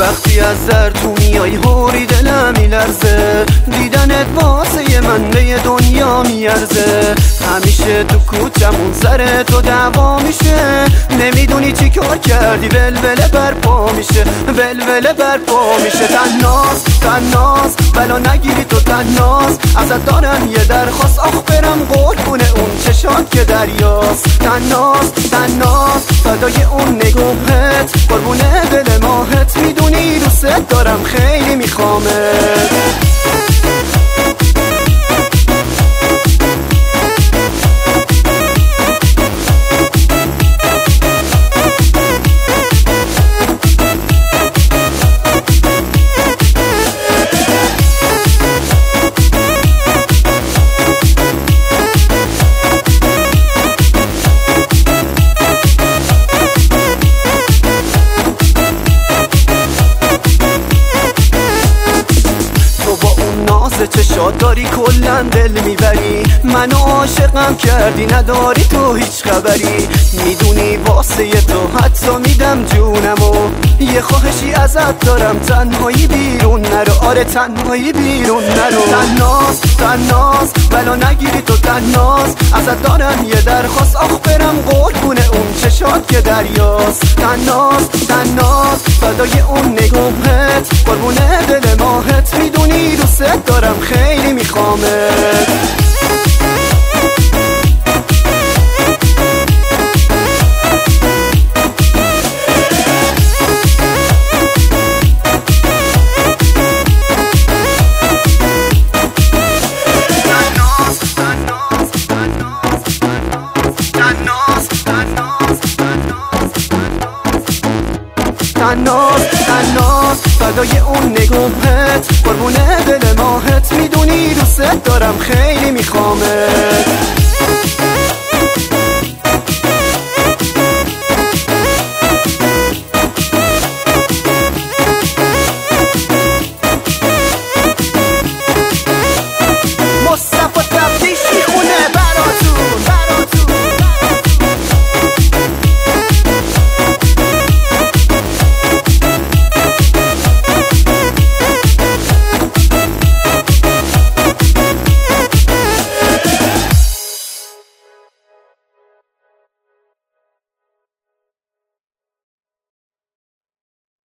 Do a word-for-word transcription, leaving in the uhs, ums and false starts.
وقتی از در تو میای هوری دلم میلرزه، دیدنت واسه من به دنیا میارزه. همیشه تو کوچمون سر تو دعوا میشه، نمیدونی چی کار کردی ولوله برپا میشه، ولوله برپا میشه. تناس تناس بلا نگیری تو تناس، ازت دارم یه درخواست، آخ برم قربونه اون چشات که دریاست. تناس تناس فدای اون نگاهت، قربونه دل ماهت، میدونی دوست دارم خیلی میخوامت. چشات داری کلن دل میبری، منو عاشقم کردی نداری تو هیچ خبری. میدونی واسه تو حتی میدم جونمو، یه خواهشی ازت دارم، تنهایی بیرون نرو، آره تنهایی بیرون نرو. تناس تناس بلا نگیری تو تناس، ازت دارم یه درخواست، آخ برم قربونه اون چشات که دریاست. تناس تناس فدای اون نگاهت، قربونه دل ماهت، میدونی دوست دارم خیلی میخوامت. تناس تناس فدای اون نگاهت، قربونه دل ماهت، میدونی دوست دارم خیلی میخوامت.